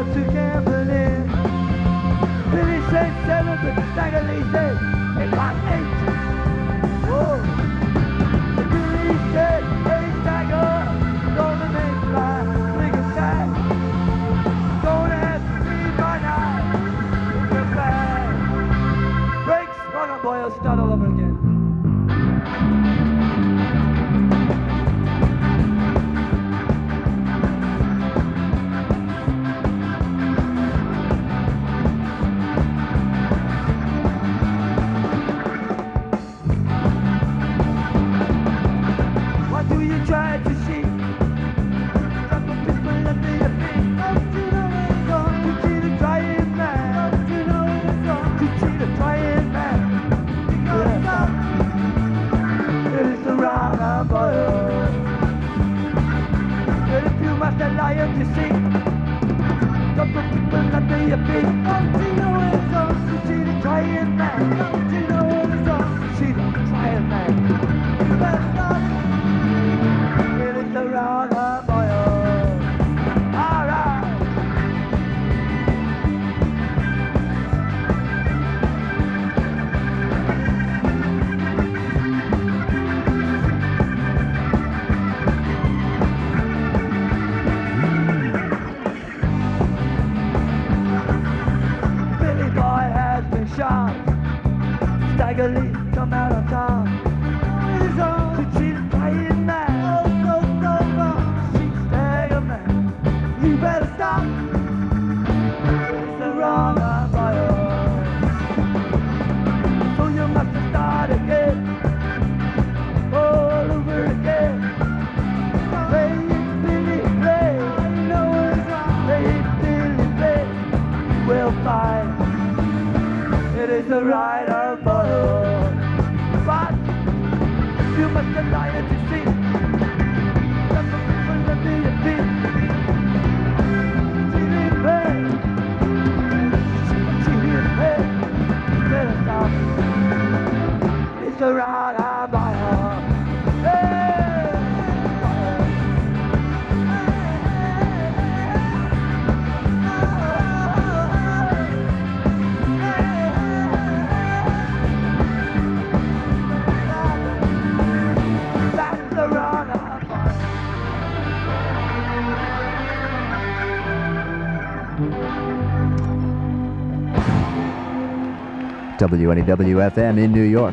out to gambling. Billy said 7, but Stagger Lee said 8. Whoa. Billy said, hey Stagger, golden egg fly, big and tight. Don't have to read my night in your bag. Breaks, rock on boy, I'll start all over again. Try to see drop of people under your feet. Don't you know it's on? Could see the trying man. Don't you know it's on? Could see the trying man. Because it is the wrong boy. But if you must lie and you see drop of people under your feet. Don't you know it's on? Could see the trying man. Don't you know it's on? Could see the trying man. You better stop. The wrong boy. Alright. Billy boy has been shot. Stagger Lee come out on top. He's on to cheat the dying man. You better stop. It's the wrong fire. So you must start again, all over again. Play it, Billy, play. You know it's wrong. Play it, Billy, play. You will find it is the right fire. But you must lie and deceive. That's what people let me feel. It's the right by her. That's the wrong WNEW-FM in New York.